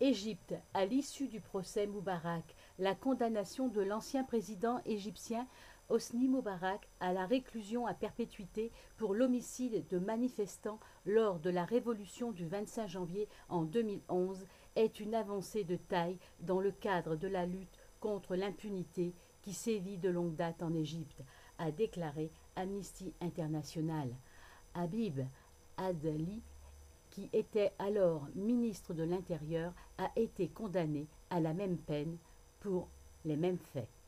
Égypte, à l'issue du procès Moubarak, la condamnation de l'ancien président égyptien Hosni Moubarak à la réclusion à perpétuité pour l'homicide de manifestants lors de la révolution du 25 janvier en 2011 est une avancée de taille dans le cadre de la lutte contre l'impunité qui sévit de longue date en Égypte, a déclaré Amnesty International. Habib Adli, qui était alors ministre de l'Intérieur, a été condamné à la même peine pour les mêmes faits.